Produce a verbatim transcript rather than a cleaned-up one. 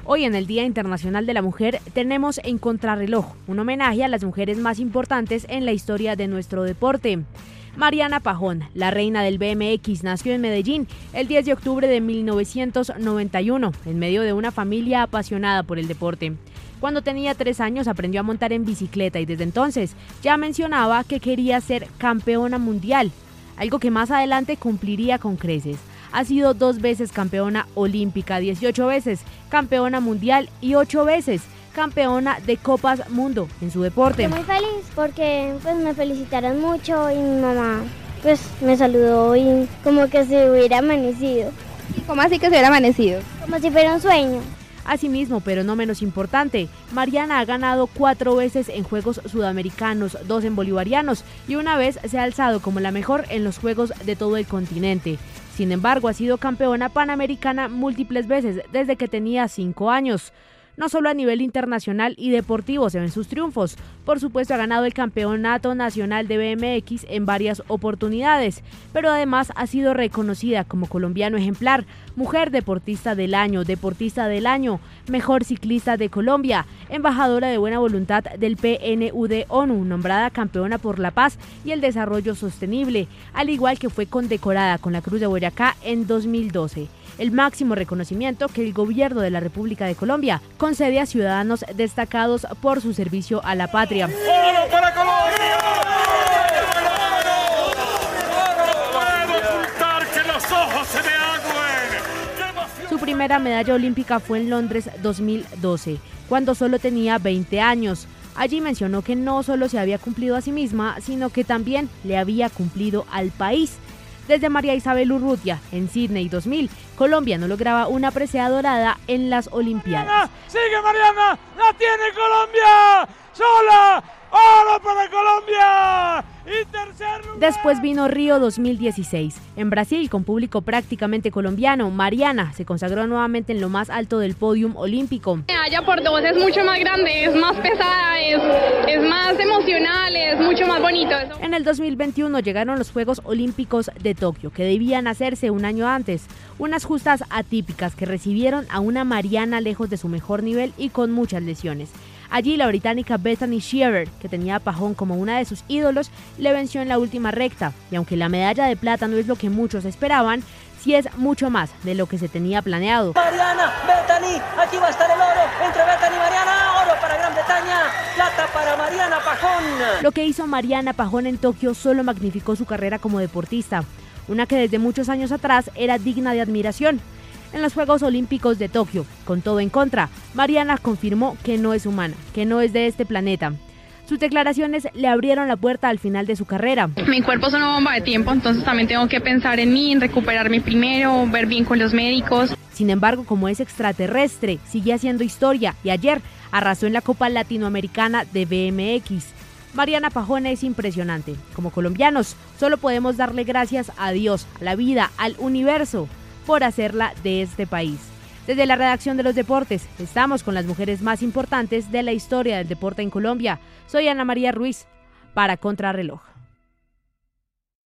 Hoy, en el Día Internacional de la Mujer, tenemos en Contrarreloj un homenaje a las mujeres más importantes en la historia de nuestro deporte. Mariana Pajón, la reina del B M X, nació en Medellín el diez de octubre de mil novecientos noventa y uno, en medio de una familia apasionada por el deporte. Cuando tenía tres años aprendió a montar en bicicleta y desde entonces ya mencionaba que quería ser campeona mundial, algo que más adelante cumpliría con creces. Ha sido dos veces campeona olímpica, dieciocho veces campeona mundial y ocho veces campeona de Copas Mundo en su deporte. Estoy muy feliz porque pues me felicitaron mucho y mi mamá pues me saludó y como que se hubiera amanecido. ¿Cómo así que se hubiera amanecido? Como si fuera un sueño. Asimismo, pero no menos importante, Mariana ha ganado cuatro veces en Juegos Sudamericanos, dos en Bolivarianos y una vez se ha alzado como la mejor en los Juegos de todo el continente. Sin embargo, ha sido campeona panamericana múltiples veces desde que tenía cinco años. No solo a nivel internacional y deportivo se ven sus triunfos, por supuesto ha ganado el Campeonato Nacional de B M X en varias oportunidades, pero además ha sido reconocida como colombiano ejemplar, mujer deportista del año, deportista del año, mejor ciclista de Colombia, embajadora de buena voluntad del P N U D ONU, nombrada campeona por la paz y el desarrollo sostenible, al igual que fue condecorada con la Cruz de Boyacá en dos mil doce. El máximo reconocimiento que el gobierno de la República de Colombia concede a ciudadanos destacados por su servicio a la patria. ¡Oro para Colombia! ¡No puedo ocultar que los ojos se me agüen! Su primera medalla olímpica fue en Londres dos mil doce, cuando solo tenía veinte años. Allí mencionó que no solo se había cumplido a sí misma, sino que también le había cumplido al país. Desde María Isabel Urrutia, en Sydney dos mil, Colombia no lograba una presea dorada en las Olimpiadas. Mariana, ¡sigue Mariana! ¡La tiene Colombia! ¡Sola! ¡Oro para Colombia! Y tercer lugar. Después vino Río dos mil dieciséis. En Brasil, con público prácticamente colombiano, Mariana se consagró nuevamente en lo más alto del podium olímpico. La medalla por dos es mucho más grande, es más pesada, es, es más emocional, es mucho más bonito. En el dos mil veintiuno llegaron los Juegos Olímpicos de Tokio, que debían hacerse un año antes. Unas justas atípicas que recibieron a una Mariana lejos de su mejor nivel y con muchas lesiones. Allí la británica Bethany Shearer, que tenía a Pajón como una de sus ídolos, le venció en la última recta, y aunque la medalla de plata no es lo que muchos esperaban, sí es mucho más de lo que se tenía planeado. Mariana, Bethany, aquí va a estar el oro entre Bethany y Mariana, oro para Gran Bretaña, plata para Mariana Pajón. Lo que hizo Mariana Pajón en Tokio solo magnificó su carrera como deportista, una que desde muchos años atrás era digna de admiración. En los Juegos Olímpicos de Tokio, con todo en contra, Mariana confirmó que no es humana, que no es de este planeta. Sus declaraciones le abrieron la puerta al final de su carrera. Mi cuerpo es una bomba de tiempo, entonces también tengo que pensar en mí, en recuperarme primero, ver bien con los médicos. Sin embargo, como es extraterrestre, sigue haciendo historia y ayer arrasó en la Copa Latinoamericana de B M X. Mariana Pajón es impresionante. Como colombianos, solo podemos darle gracias a Dios, a la vida, al universo, por hacerla de este país. Desde la redacción de Los Deportes, estamos con las mujeres más importantes de la historia del deporte en Colombia. Soy Ana María Ruiz, para Contrarreloj.